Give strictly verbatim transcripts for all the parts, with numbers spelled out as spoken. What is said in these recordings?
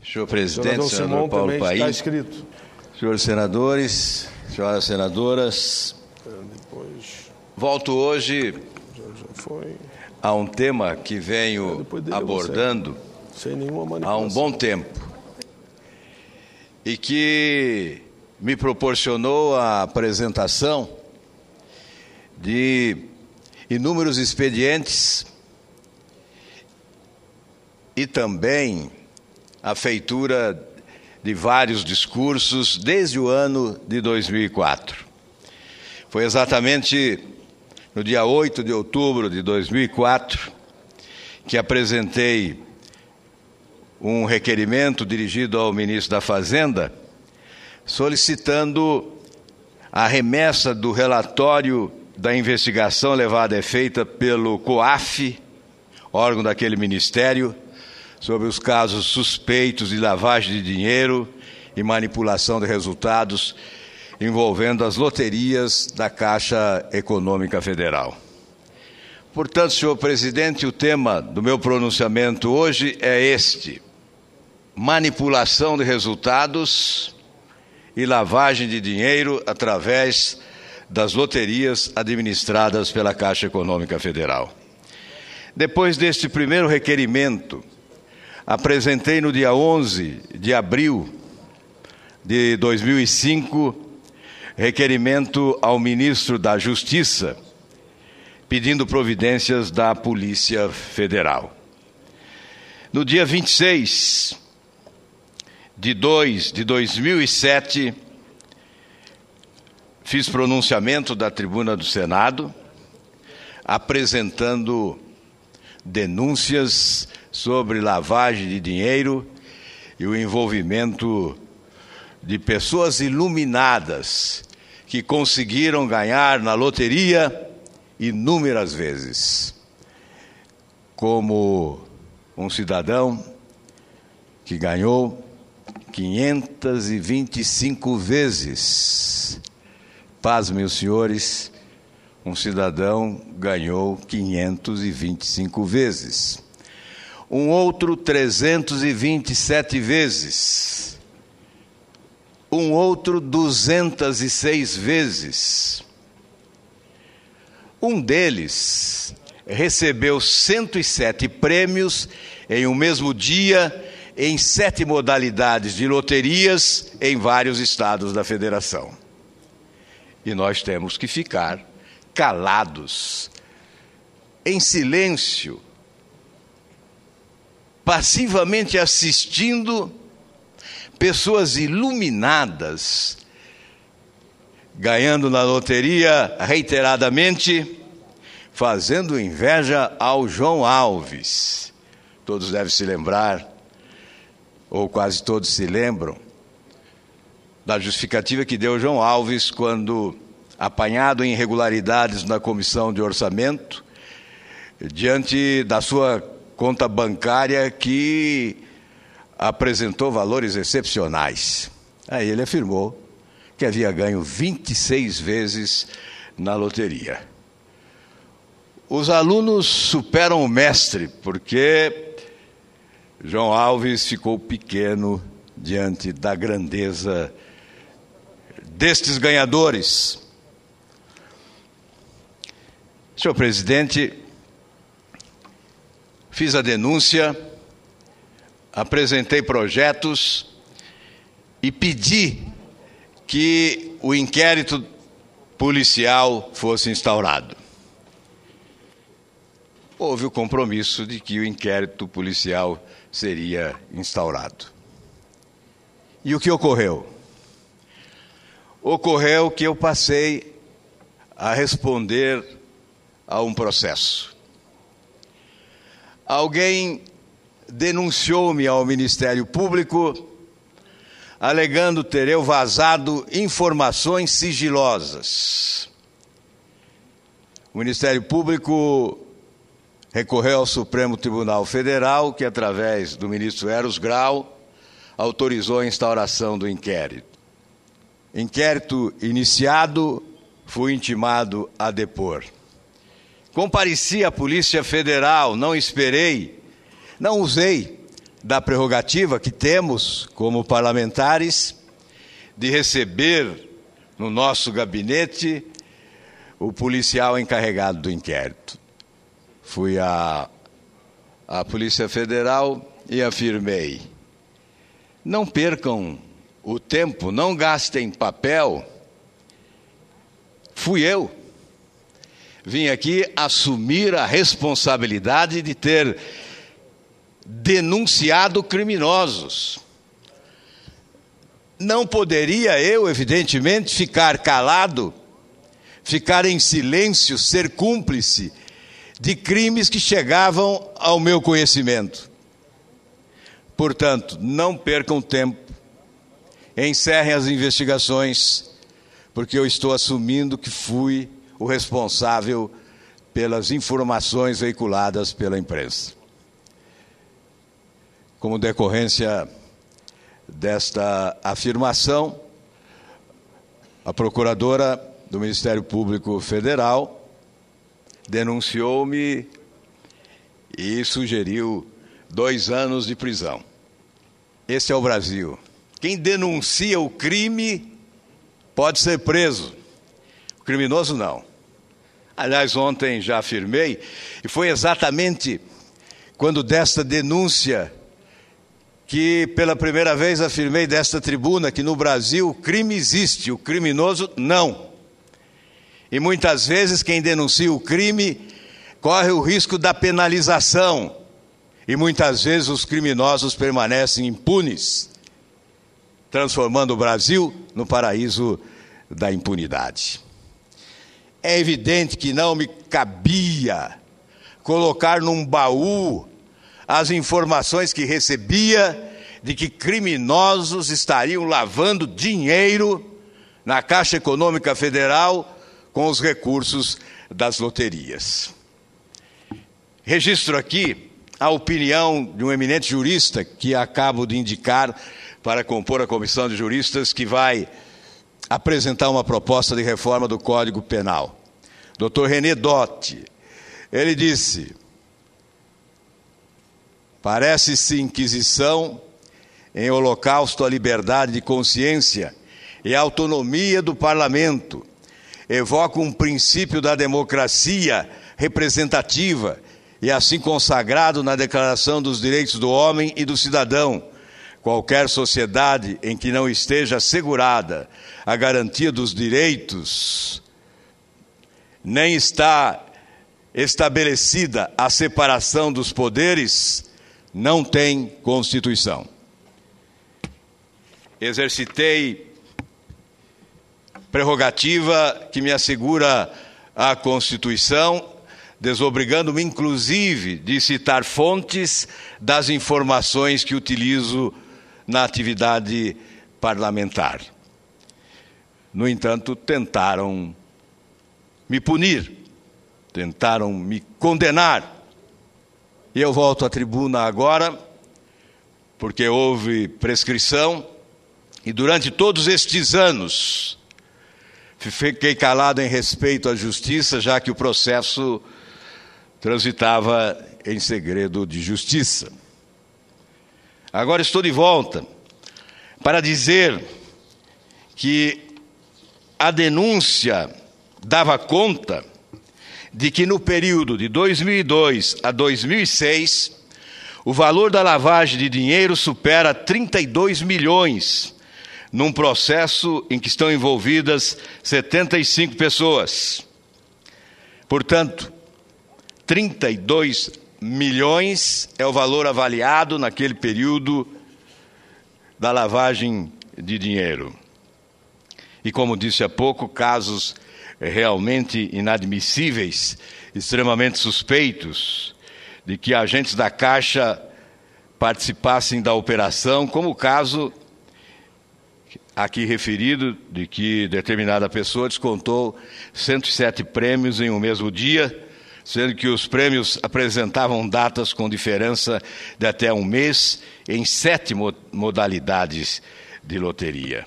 Senhor presidente, senador, senador Simão, Paulo também Paim, está escrito. senhores senadores, senhoras senadoras, Depois, volto hoje já, já foi, a um tema que venho depois dele abordando sem nenhuma há manipulação. um bom tempo e que me proporcionou a apresentação de inúmeros expedientes e também a feitura de vários discursos desde o ano de dois mil e quatro. Foi exatamente no dia oito de outubro de dois mil e quatro que apresentei um requerimento dirigido ao ministro da Fazenda, solicitando a remessa do relatório da investigação levada a efeito pelo COAF, órgão daquele ministério, sobre os casos suspeitos de lavagem de dinheiro e manipulação de resultados envolvendo as loterias da Caixa Econômica Federal. Portanto, senhor presidente, o tema do meu pronunciamento hoje é este: manipulação de resultados e lavagem de dinheiro através das loterias administradas pela Caixa Econômica Federal. Depois deste primeiro requerimento, apresentei no dia onze de abril de dois mil e cinco requerimento ao ministro da Justiça, pedindo providências da Polícia Federal. No dia vinte e seis de dois de dois mil e sete, fiz pronunciamento da tribuna do Senado, apresentando denúncias sobre lavagem de dinheiro e o envolvimento de pessoas iluminadas que conseguiram ganhar na loteria inúmeras vezes. Como um cidadão que ganhou quinhentas e vinte e cinco vezes. Pasmem os senhores, um cidadão ganhou quinhentas e vinte e cinco vezes. Um outro trezentas e vinte e sete vezes. Um outro duzentas e seis vezes. Um deles recebeu cento e sete prêmios em um mesmo dia, em sete modalidades de loterias em vários estados da federação. E nós temos que ficar calados, em silêncio, passivamente assistindo pessoas iluminadas ganhando na loteria reiteradamente, fazendo inveja ao João Alves. Todos devem se lembrar, ou quase todos se lembram, da justificativa que deu João Alves quando, apanhado em irregularidades na Comissão de Orçamento, diante da sua conta bancária que apresentou valores excepcionais. Aí ele afirmou que havia ganho vinte e seis vezes na loteria. Os alunos superam o mestre, porque João Alves ficou pequeno diante da grandeza destes ganhadores. Senhor presidente, fiz a denúncia, apresentei projetos e pedi que o inquérito policial fosse instaurado. Houve o compromisso de que o inquérito policial seria instaurado. E o que ocorreu? Ocorreu que eu passei a responder a um processo. Alguém denunciou-me ao Ministério Público, alegando ter eu vazado informações sigilosas. O Ministério Público recorreu ao Supremo Tribunal Federal, que, através do ministro Eros Grau, autorizou a instauração do inquérito. Inquérito iniciado, fui intimado a depor. Compareci à Polícia Federal, não esperei, não usei da prerrogativa que temos como parlamentares de receber no nosso gabinete o policial encarregado do inquérito. Fui à, à Polícia Federal e afirmei: não percam o tempo, não gastem papel. Fui eu. Vim aqui assumir a responsabilidade de ter denunciado criminosos. Não poderia eu, evidentemente, ficar calado, ficar em silêncio, ser cúmplice de crimes que chegavam ao meu conhecimento. Portanto, não percam tempo, encerrem as investigações, porque eu estou assumindo que fui o responsável pelas informações veiculadas pela imprensa. Como decorrência desta afirmação, a procuradora do Ministério Público Federal denunciou-me e sugeriu dois anos de prisão. Esse é o Brasil. Quem denuncia o crime pode ser preso. O criminoso não. Aliás, ontem já afirmei, e foi exatamente quando desta denúncia que pela primeira vez afirmei desta tribuna que no Brasil o crime existe, o criminoso não. E muitas vezes quem denuncia o crime corre o risco da penalização. E muitas vezes os criminosos permanecem impunes, transformando o Brasil no paraíso da impunidade. É evidente que não me cabia colocar num baú as informações que recebia de que criminosos estariam lavando dinheiro na Caixa Econômica Federal com os recursos das loterias. Registro aqui a opinião de um eminente jurista que acabo de indicar para compor a comissão de juristas que vai apresentar uma proposta de reforma do Código Penal. doutor René Dotti, ele disse: parece-se inquisição em holocausto à liberdade de consciência e à autonomia do parlamento. Evoca um princípio da democracia representativa e assim consagrado na Declaração dos Direitos do Homem e do Cidadão. Qualquer sociedade em que não esteja assegurada a garantia dos direitos, nem está estabelecida a separação dos poderes, não tem Constituição. Exercitei prerrogativa que me assegura a Constituição, desobrigando-me inclusive de citar fontes das informações que utilizo na atividade parlamentar. No entanto, tentaram me punir, tentaram me condenar. E eu volto à tribuna agora, porque houve prescrição, e durante todos estes anos fiquei calado em respeito à justiça, já que o processo transitava em segredo de justiça. Agora estou de volta para dizer que a denúncia dava conta de que no período de dois mil e dois a dois mil e seis, o valor da lavagem de dinheiro supera trinta e dois milhões, num processo em que estão envolvidas setenta e cinco pessoas. Portanto, trinta e dois milhões é o valor avaliado naquele período da lavagem de dinheiro. E como disse há pouco, casos realmente inadmissíveis, extremamente suspeitos, de que agentes da Caixa participassem da operação, como o caso aqui referido, de que determinada pessoa descontou cento e sete prêmios em um mesmo dia, sendo que os prêmios apresentavam datas com diferença de até um mês em sete modalidades de loteria.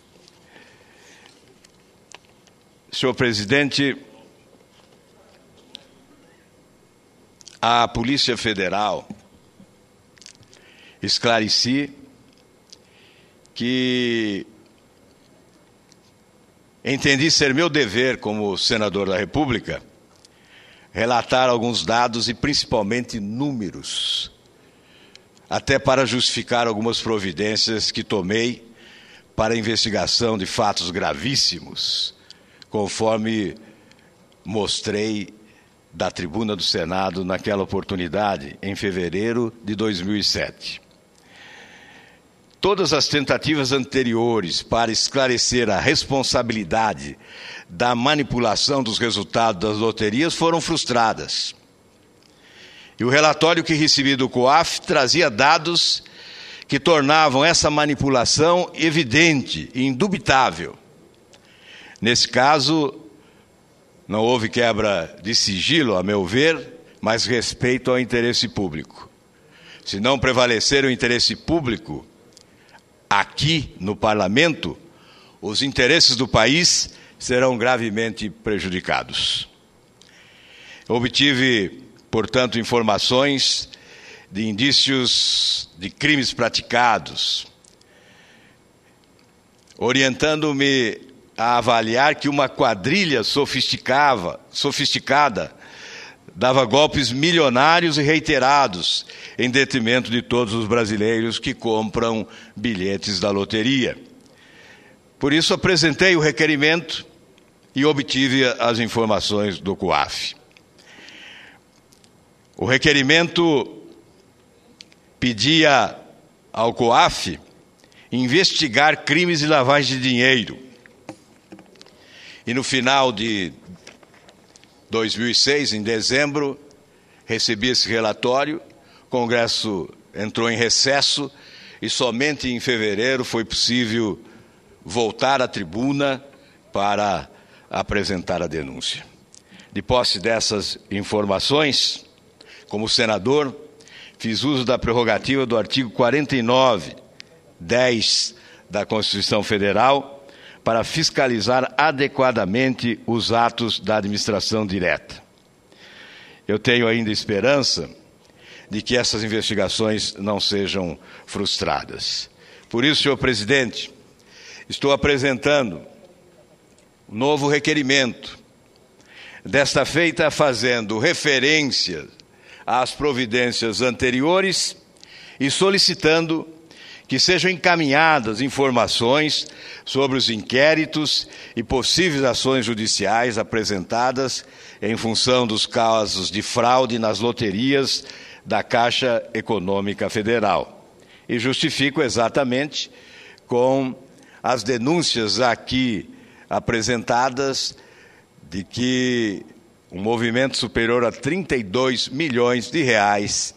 Senhor presidente, a Polícia Federal esclareci que entendi ser meu dever como senador da República relatar alguns dados e principalmente números, até para justificar algumas providências que tomei para a investigação de fatos gravíssimos, conforme mostrei da tribuna do Senado naquela oportunidade, em fevereiro de dois mil e sete. Todas as tentativas anteriores para esclarecer a responsabilidade da manipulação dos resultados das loterias foram frustradas. E o relatório que recebi do COAF trazia dados que tornavam essa manipulação evidente e indubitável. Nesse caso, não houve quebra de sigilo, a meu ver, mas respeito ao interesse público. Se não prevalecer o interesse público aqui no Parlamento, os interesses do país serão gravemente prejudicados. Eu obtive, portanto, informações de indícios de crimes praticados, orientando-me a avaliar que uma quadrilha sofisticava, sofisticada dava golpes milionários e reiterados em detrimento de todos os brasileiros que compram bilhetes da loteria. Por isso, apresentei o requerimento e obtive as informações do COAF. O requerimento pedia ao COAF investigar crimes de lavagem de dinheiro. E no final de dois mil e seis, em dezembro, recebi esse relatório, o Congresso entrou em recesso e somente em fevereiro foi possível voltar à tribuna para apresentar a denúncia. De posse dessas informações, como senador, fiz uso da prerrogativa do artigo quarenta e nove, dez da Constituição Federal para fiscalizar adequadamente os atos da administração direta. Eu tenho ainda esperança de que essas investigações não sejam frustradas. Por isso, senhor presidente, estou apresentando um novo requerimento, desta feita fazendo referência às providências anteriores e solicitando que sejam encaminhadas informações sobre os inquéritos e possíveis ações judiciais apresentadas em função dos casos de fraude nas loterias da Caixa Econômica Federal. E justifico exatamente com as denúncias aqui apresentadas de que um movimento superior a trinta e dois milhões de reais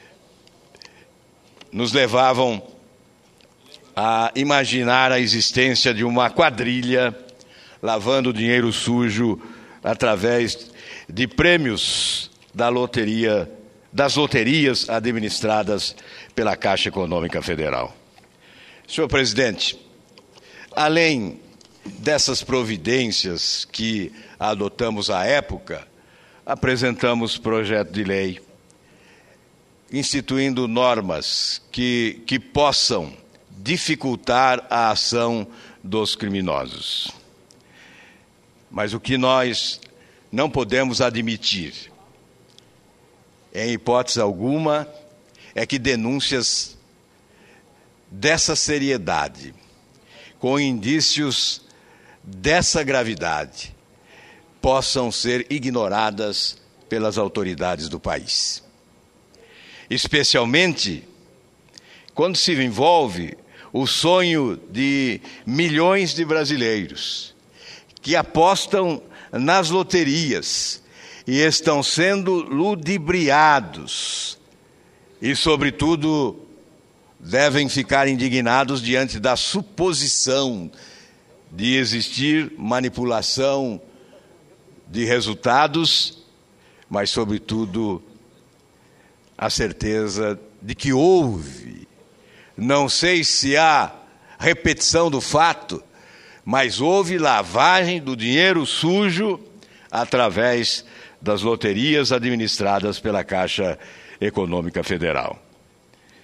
nos levavam a imaginar a existência de uma quadrilha lavando dinheiro sujo através de prêmios da loteria, das loterias administradas pela Caixa Econômica Federal. Senhor presidente, além dessas providências que adotamos à época, apresentamos projeto de lei instituindo normas que, que possam dificultar a ação dos criminosos. Mas o que nós não podemos admitir, em hipótese alguma, é que denúncias dessa seriedade, com indícios dessa gravidade, possam ser ignoradas pelas autoridades do país. Especialmente quando se envolve o sonho de milhões de brasileiros que apostam nas loterias e estão sendo ludibriados e, sobretudo, devem ficar indignados diante da suposição de existir manipulação de resultados, mas, sobretudo, a certeza de que houve. Não sei se há repetição do fato, mas houve lavagem do dinheiro sujo através das loterias administradas pela Caixa Econômica Federal.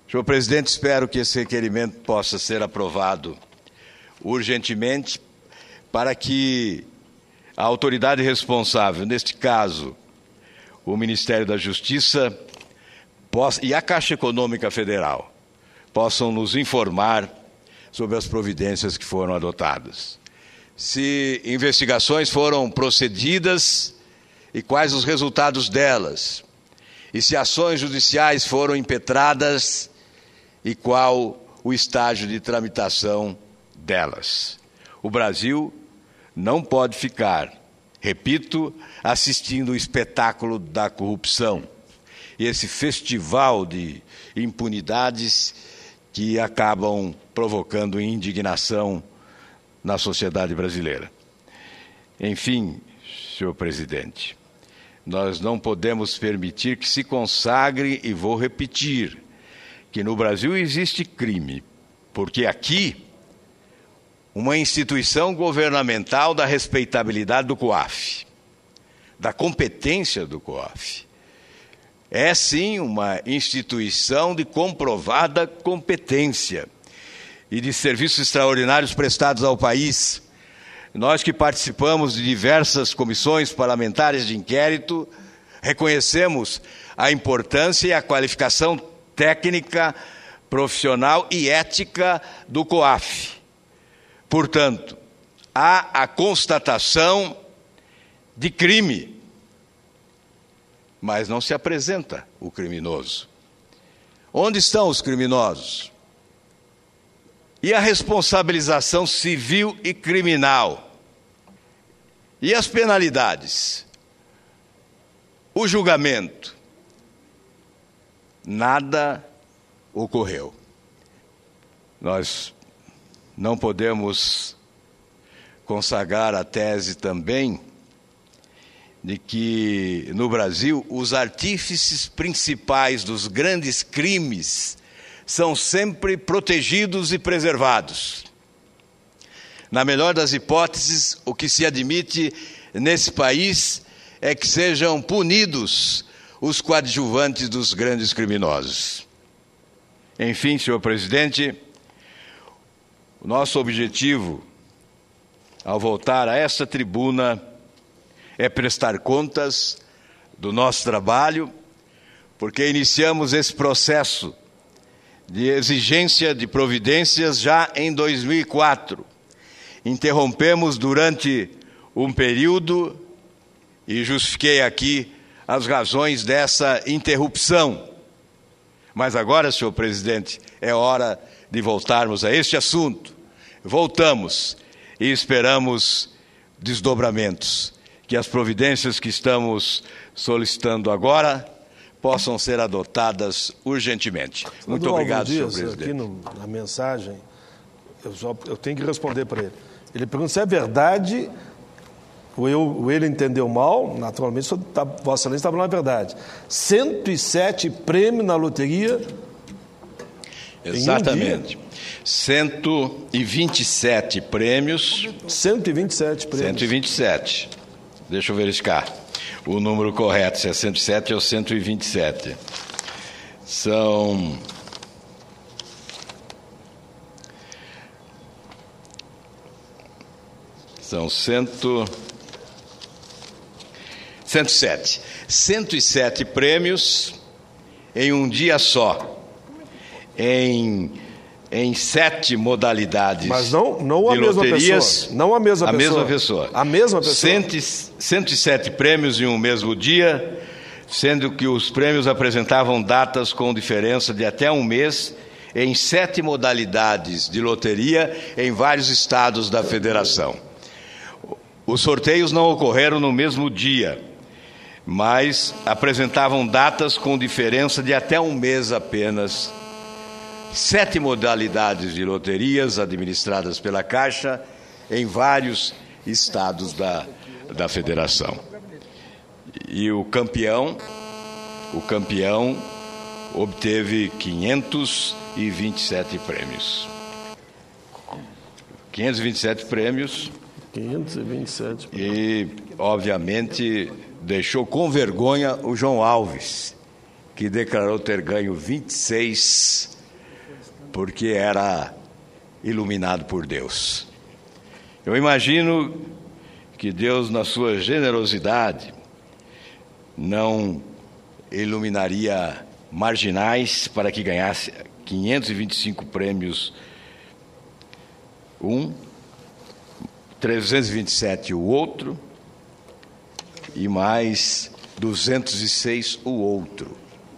Senhor presidente, espero que esse requerimento possa ser aprovado urgentemente para que a autoridade responsável, neste caso, o Ministério da Justiça possa, e a Caixa Econômica Federal possam nos informar sobre as providências que foram adotadas. Se investigações foram procedidas e quais os resultados delas. E se ações judiciais foram impetradas e qual o estágio de tramitação delas. O Brasil não pode ficar, repito, assistindo o espetáculo da corrupção e esse festival de impunidades que acabam provocando indignação na sociedade brasileira. Enfim, senhor presidente, nós não podemos permitir que se consagre, e vou repetir, que no Brasil existe crime, porque aqui uma instituição governamental da respeitabilidade do COAF, da competência do COAF, é sim uma instituição de comprovada competência e de serviços extraordinários prestados ao país. Nós que participamos de diversas comissões parlamentares de inquérito, reconhecemos a importância e a qualificação técnica, profissional e ética do COAF. Portanto, há a constatação de crime, mas não se apresenta o criminoso. Onde estão os criminosos? E a responsabilização civil e criminal? E as penalidades? O julgamento? Nada ocorreu. Nós não podemos consagrar a tese também de que, no Brasil, os artífices principais dos grandes crimes são sempre protegidos e preservados. Na melhor das hipóteses, o que se admite nesse país é que sejam punidos os coadjuvantes dos grandes criminosos. Enfim, senhor presidente, o nosso objetivo, ao voltar a esta tribuna, é prestar contas do nosso trabalho, porque iniciamos esse processo de exigência de providências já em dois mil e quatro. Interrompemos durante um período e justifiquei aqui as razões dessa interrupção. Mas agora, senhor presidente, é hora de voltarmos a este assunto. Voltamos e esperamos desdobramentos, que as providências que estamos solicitando agora possam ser adotadas urgentemente. Muito Senador obrigado, Dias, senhor presidente. Aqui no, na mensagem, eu, só, eu tenho que responder para ele. Ele pergunta se é verdade, ou, eu, ou ele entendeu mal, naturalmente, tá, Vossa Excelência está falando a verdade. cento e sete prêmios na loteria. Exatamente. Em um cento e vinte e sete prêmios. cento e vinte e sete prêmios. cento e vinte e sete. Deixa eu verificar o número correto, se é cento e sete ou cento e vinte e sete. São... São cento... cento e sete. cento e sete prêmios em um dia só, em, em sete modalidades. Mas não, não a de mesma loterias, pessoa. Não a mesma a pessoa. mesma pessoa. A mesma pessoa. cento, cento e sete prêmios em um mesmo dia, sendo que os prêmios apresentavam datas com diferença de até um mês, em sete modalidades de loteria em vários estados da federação. Os sorteios não ocorreram no mesmo dia, mas apresentavam datas com diferença de até um mês apenas. Sete modalidades de loterias administradas pela Caixa em vários estados da, da federação. E o campeão, o campeão obteve quinhentos e vinte e sete prêmios. quinhentos e vinte e sete prêmios. quinhentos e vinte e sete. E, obviamente, deixou com vergonha o João Alves, que declarou ter ganho vinte e seis porque era iluminado por Deus. Eu imagino que Deus, na sua generosidade, não iluminaria marginais para que ganhasse quinhentos e vinte e cinco prêmios um, trezentos e vinte e sete o outro e mais duzentos e seis o outro.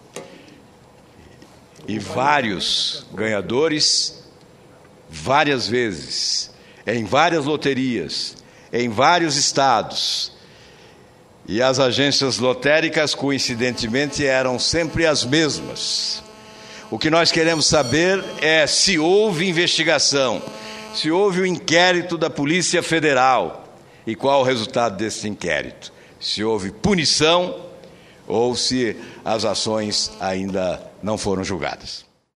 E vários ganhadores, várias vezes, em várias loterias, em vários estados. E as agências lotéricas, coincidentemente, eram sempre as mesmas. O que nós queremos saber é se houve investigação, se houve o inquérito da Polícia Federal e qual o resultado desse inquérito. Se houve punição ou se as ações ainda não foram julgadas.